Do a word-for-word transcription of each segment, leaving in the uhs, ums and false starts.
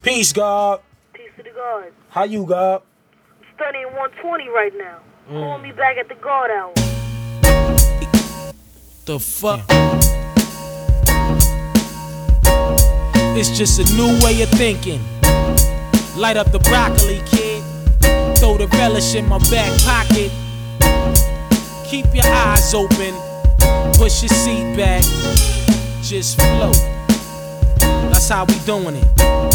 Peace, God. Peace to the God. How you, God? I'm studying one twenty right now. Mm. Call me back at the God hour. The fuck? It's just a new way of thinking. Light up the broccoli, kid. Throw the relish in my back pocket. Keep your eyes open. Push your seat back. Just float. That's how we doing it.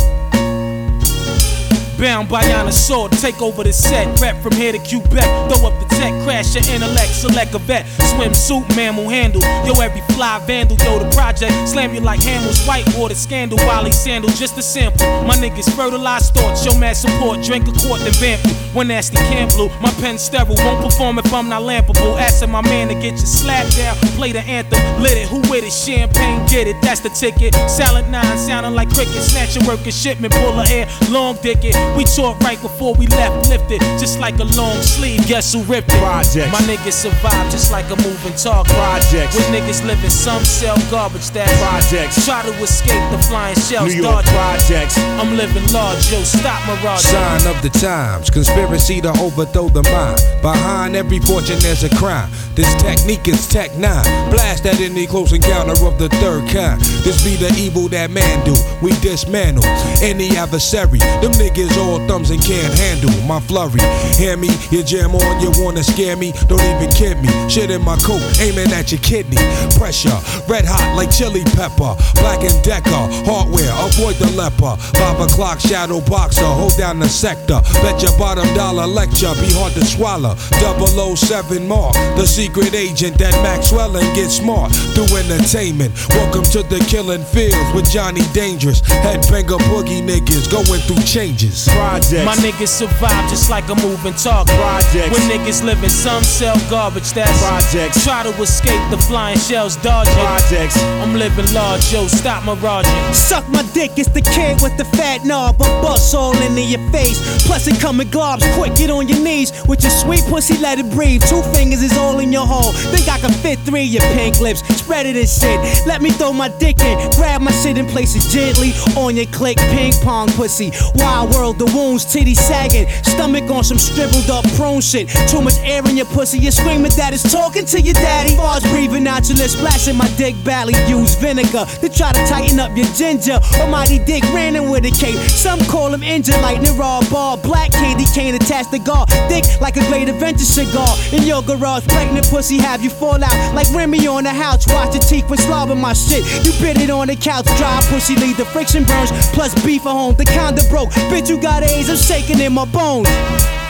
Bound by honor sword, take over the set. Rep from here to Quebec, throw up the tech, crash your intellect, select a vet. Swimsuit, mammal handle, yo every fly vandal. Yo the project, slam you like Hamill's whitewater scandal. Wally sandal, just a sample. My niggas fertilize thoughts, show mad support. Drink a quart, then vamp you. One nasty can blue, my pen sterile. Won't perform if I'm not lampable. Asking my man to get your slap down. Play the anthem, lit it, who with it? Champagne, get it, that's the ticket. Silent nine, sounding like cricket. Snatch a worker, shipment, pull her air, long dick it. We talked right before we left, lifted, just like a long sleeve. Guess who ripped it? Projects. My niggas survive just like a moving target. Projects. With niggas living, some sell garbage that Projects. Try to escape the flying shells. New York dodge. Projects. I'm living large, yo, stop mirage. Sign of the times, conspiracy to overthrow the mind. Behind every fortune there's a crime. This technique is Tech nine. Blast at any close encounter of the third kind. This be the evil that man do. We dismantle any adversary. Them niggas all thumbs and can't handle my flurry. Hear me, you jam on, you wanna scare me. Don't even kid me. Shit in my coat, aiming at your kidney. Pressure, red hot like chili pepper. Black and Decker, hardware, avoid the leper. Five o'clock shadow boxer, hold down the sector. Bet your bottom dollar lecture be hard to swallow. double oh seven mark, the secret agent that Maxwell and get smart through entertainment. Welcome to the killing fields with Johnny Dangerous. Headbanger boogie niggas going through changes. Projects. My niggas survive just like a moving target. Projects. When niggas living, some sell garbage that's Projects. Try to escape the flying shells, dodging. Projects. I'm living large, yo, stop miraging. Suck my dick, it's the kid with the fat knob. A bust all into your face. Plus it come in globs, quick, get on your knees. With your sweet pussy, let it breathe. Two fingers is all in your hole. Think I can fit three of your pink lips. Spread it and shit. Let me throw my dick in. Grab my shit and place it gently on your click. Ping pong pussy. Wild world, the wounds, titties sagging. Stomach on some shriveled up prone shit. Too much air in your pussy, you're screaming that it's talking to your daddy. Bars breathing out your lips, splashing my dick belly. Use vinegar to try to tighten up your ginger. Almighty dick ran in with a cape. Some call him engine lightning, raw ball. Black candy cane attached to guard. Thick like a great adventure cigar. In your garage, pregnant pussy have you fall out like Remy on the house. Watch your teeth when slobbing my shit. You bit it on the couch, dry pussy leave the friction burns. Plus beef at home, the kinda broke. Bitch, you got AIDS, I'm shaking in my bones.